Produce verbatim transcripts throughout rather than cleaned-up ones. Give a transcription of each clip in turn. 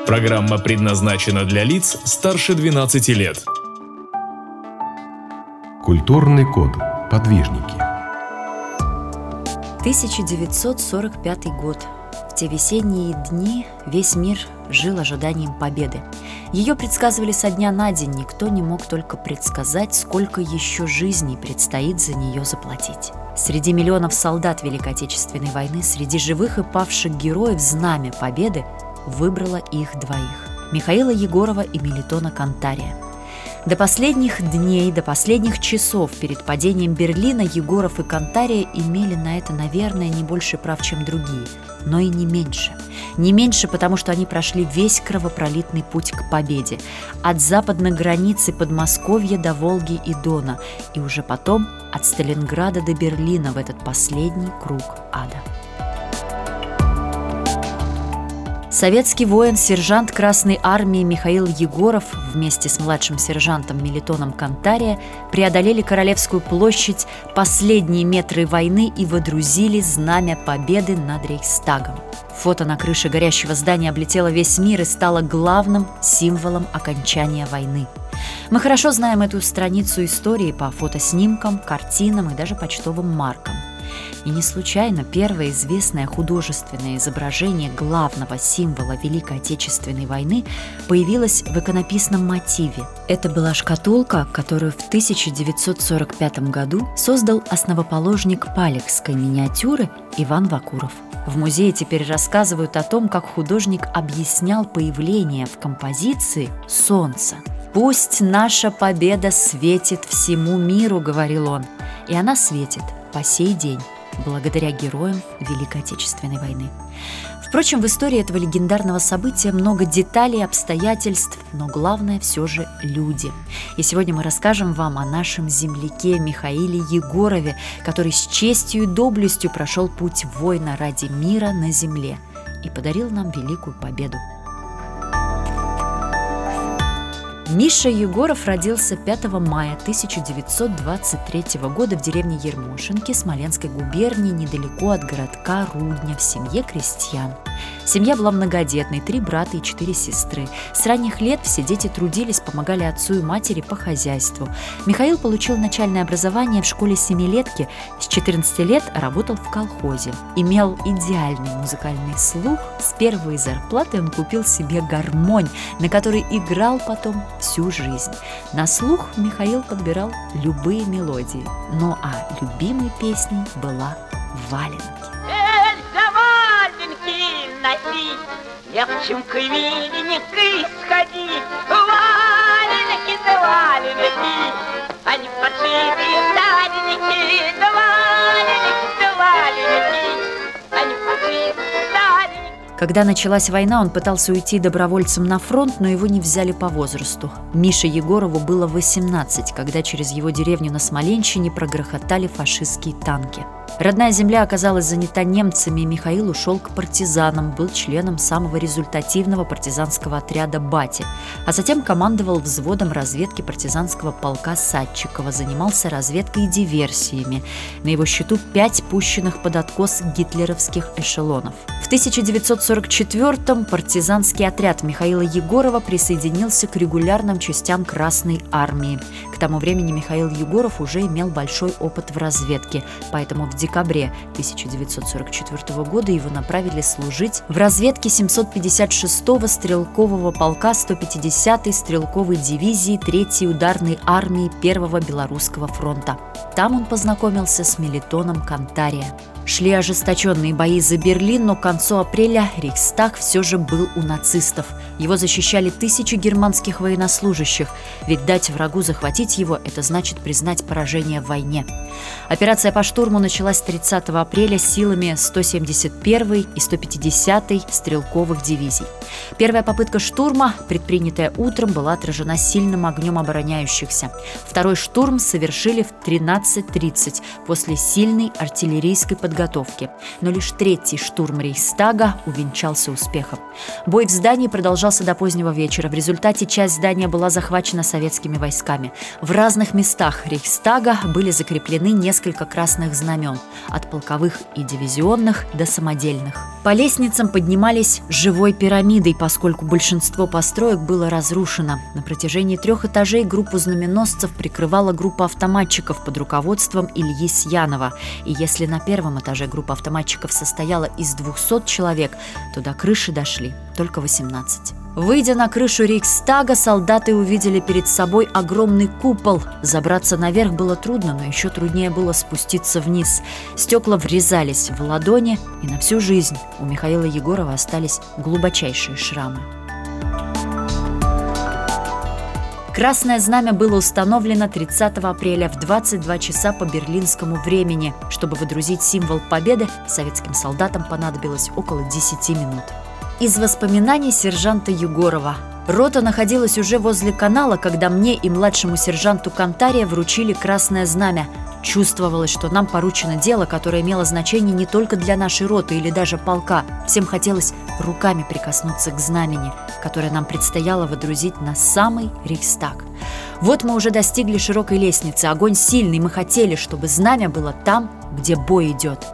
Программа предназначена для лиц старше двенадцати лет. Культурный код. Подвижники. тысяча девятьсот сорок пятый год. В те весенние дни весь мир жил ожиданием победы. Ее предсказывали со дня на день, никто не мог только предсказать, сколько еще жизней предстоит за нее заплатить. Среди миллионов солдат Великой Отечественной войны, среди живых и павших героев знамя победы выбрало их двоих – Михаила Егорова и Мелитона Кантария. До последних дней, до последних часов перед падением Берлина Егоров и Кантария имели на это, наверное, не больше прав, чем другие, но и не меньше. Не меньше, потому что они прошли весь кровопролитный путь к победе, от западной границы Подмосковья до Волги и Дона, и уже потом от Сталинграда до Берлина в этот последний круг ада. Советский воин, сержант Красной армии Михаил Егоров вместе с младшим сержантом Мелитоном Кантария преодолели Королевскую площадь, последние метры войны и водрузили знамя победы над Рейхстагом. Фото на крыше горящего здания облетело весь мир и стало главным символом окончания войны. Мы хорошо знаем эту страницу истории по фотоснимкам, картинам и даже почтовым маркам. И не случайно первое известное художественное изображение главного символа Великой Отечественной войны появилось в иконописном мотиве. Это была шкатулка, которую в тысяча девятьсот сорок пятом году создал основоположник палехской миниатюры Иван Вакуров. В музее теперь рассказывают о том, как художник объяснял появление в композиции солнца. «Пусть наша победа светит всему миру», — говорил он, и она светит по сей день, благодаря героям Великой Отечественной войны. Впрочем, в истории этого легендарного события много деталей, обстоятельств, но главное все же люди. И сегодня мы расскажем вам о нашем земляке Михаиле Егорове, который с честью и доблестью прошел путь воина ради мира на земле и подарил нам великую победу. Миша Егоров родился пятого мая тысяча девятьсот двадцать третьего года в деревне Ермошинки Смоленской губернии, недалеко от городка Рудня, в семье крестьян. Семья была многодетной, три брата и четыре сестры. С ранних лет все дети трудились, помогали отцу и матери по хозяйству. Михаил получил начальное образование в школе семилетки, с четырнадцати лет работал в колхозе. Имел идеальный музыкальный слух, с первой зарплаты он купил себе гармонь, на которой играл потом всю жизнь. На слух Михаил подбирал любые мелодии, ну а любимой песней была «Валенки». Легче к виннику сходить, валенки да валенки, они подшиты старенькие, да валенки да валенки, они подшиты старенькие. Когда началась война, он пытался уйти добровольцем на фронт, но его не взяли по возрасту. Мише Егорову было восемнадцать, когда через его деревню на Смоленщине прогрохотали фашистские танки. Родная земля оказалась занята немцами, и Михаил ушел к партизанам, был членом самого результативного партизанского отряда «Бати», а затем командовал взводом разведки партизанского полка Садчикова, занимался разведкой и диверсиями. На его счету пять пущенных под откос гитлеровских эшелонов. В тысяча девятьсот сорок четвёртом партизанский отряд Михаила Егорова присоединился к регулярным частям Красной армии. К тому времени Михаил Егоров уже имел большой опыт в разведке, поэтому в декабре тысяча девятьсот сорок четвёртого года его направили служить в разведке семьсот пятьдесят шестого стрелкового полка сто пятидесятой стрелковой дивизии третьей ударной армии Первого Белорусского фронта. Там он познакомился с Мелитоном Кантария. Шли ожесточенные бои за Берлин, но к концу апреля Рейхстаг все же был у нацистов. Его защищали тысячи германских военнослужащих, ведь дать врагу захватить его – это значит признать поражение в войне. Операция по штурму началась тридцатого апреля силами сто семьдесят первой и сто пятидесятой стрелковых дивизий. Первая попытка штурма, предпринятая утром, была отражена сильным огнем обороняющихся. Второй штурм совершили в тринадцать тридцать после сильной артиллерийской подготовки подготовки. Но лишь третий штурм Рейхстага увенчался успехом. Бой в здании продолжался до позднего вечера. В результате часть здания была захвачена советскими войсками. В разных местах Рейхстага были закреплены несколько красных знамен, от полковых и дивизионных до самодельных. По лестницам поднимались живой пирамидой, поскольку большинство построек было разрушено. На протяжении трех этажей группу знаменосцев прикрывала группа автоматчиков под руководством Ильи Сьянова. И если на первом этаже группа автоматчиков состояла из двухсот человек, то до крыши дошли только восемнадцать. Выйдя на крышу Рейхстага, солдаты увидели перед собой огромный купол. Забраться наверх было трудно, но еще труднее было спуститься вниз. Стекла врезались в ладони, и на всю жизнь у Михаила Егорова остались глубочайшие шрамы. Красное знамя было установлено тридцатого апреля в двадцать два часа по берлинскому времени. Чтобы водрузить символ победы, советским солдатам понадобилось около десяти минут. Из воспоминаний сержанта Егорова. Рота находилась уже возле канала, когда мне и младшему сержанту Кантария вручили красное знамя. Чувствовалось, что нам поручено дело, которое имело значение не только для нашей роты или даже полка. Всем хотелось руками прикоснуться к знамени, которое нам предстояло водрузить на самый Рейхстаг. Вот мы уже достигли широкой лестницы. Огонь сильный, мы хотели, чтобы знамя было там, где бой идет.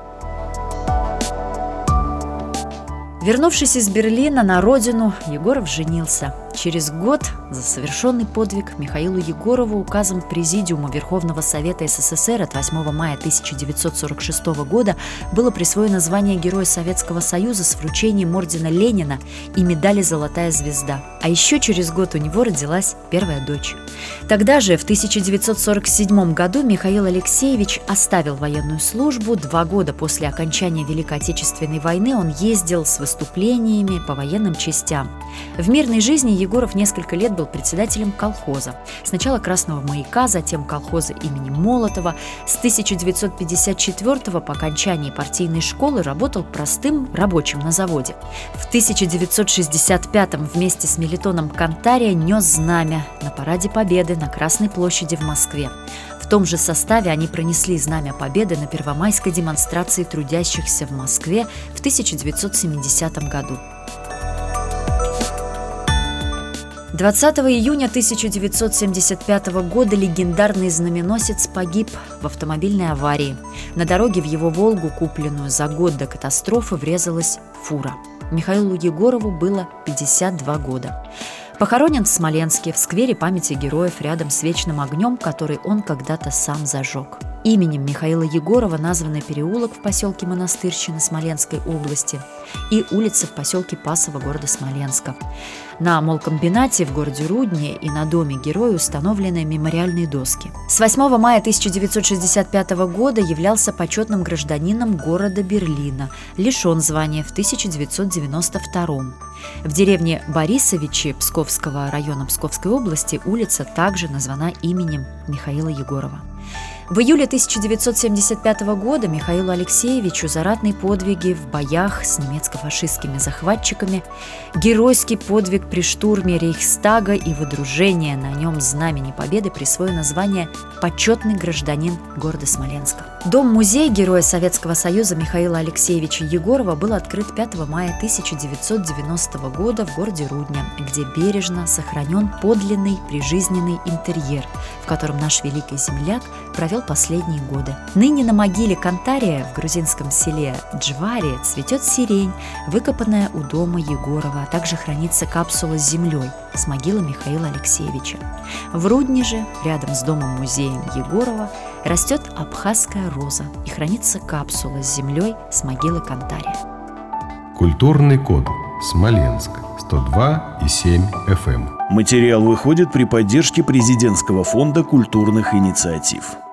Вернувшись из Берлина на родину, Егоров женился. Через год за совершенный подвиг Михаилу Егорову указом Президиума Верховного Совета СССР от восьмого мая тысяча девятьсот сорок шестого года было присвоено звание Героя Советского Союза с вручением ордена Ленина и медали «Золотая звезда». А еще через год у него родилась первая дочь. Тогда же, в тысяча девятьсот сорок седьмом году, Михаил Алексеевич оставил военную службу. Два года после окончания Великой Отечественной войны он ездил с выступлениями по военным частям. В мирной жизни Егоров несколько лет был председателем колхоза. Сначала «Красного маяка», затем колхоза имени Молотова. С тысяча девятьсот пятьдесят четвёртого по окончании партийной школы работал простым рабочим на заводе. В тысяча девятьсот шестьдесят пятом вместе с Мелитоном Кантария нес знамя на параде Победы на Красной площади в Москве. В том же составе они пронесли знамя Победы на первомайской демонстрации трудящихся в Москве в тысяча девятьсот семидесятом году. двадцатого июня тысяча девятьсот семьдесят пятого года легендарный знаменосец погиб в автомобильной аварии. На дороге в его «Волгу», купленную за год до катастрофы, врезалась фура. Михаилу Егорову было пятьдесят два года. Похоронен в Смоленске, в сквере памяти героев, рядом с вечным огнем, который он когда-то сам зажег. Именем Михаила Егорова названы переулок в поселке Монастырщина Смоленской области и улица в поселке Пасово города Смоленска. На молкомбинате в городе Рудне и на доме героя установлены мемориальные доски. С восьмого мая тысяча девятьсот шестьдесят пятого года являлся почетным гражданином города Берлина, лишен звания в тысяча девятьсот девяносто втором. В деревне Борисовичи Псковского района Псковской области улица также названа именем Михаила Егорова. В июле тысяча девятьсот семьдесят пятого года Михаилу Алексеевичу за ратные подвиги в боях с немецко-фашистскими захватчиками, геройский подвиг при штурме Рейхстага и водружение на нем знамени Победы присвоено звание «Почетный гражданин города Смоленска». Дом-музей Героя Советского Союза Михаила Алексеевича Егорова был открыт пятого мая тысяча девятьсот девяностого года в городе Рудня, где бережно сохранен подлинный прижизненный интерьер, в котором наш великий земляк провел последние годы. Ныне на могиле Кантария в грузинском селе Джвари цветет сирень, выкопанная у дома Егорова, а также хранится капсула с землей с могилы Михаила Алексеевича. В Рудне же, рядом с домом-музеем Егорова, растет абхазская роза и хранится капсула с землей с могилы Кантария. Культурный код. Смоленск. сто два и семь эф эм. Материал выходит при поддержке Президентского фонда культурных инициатив.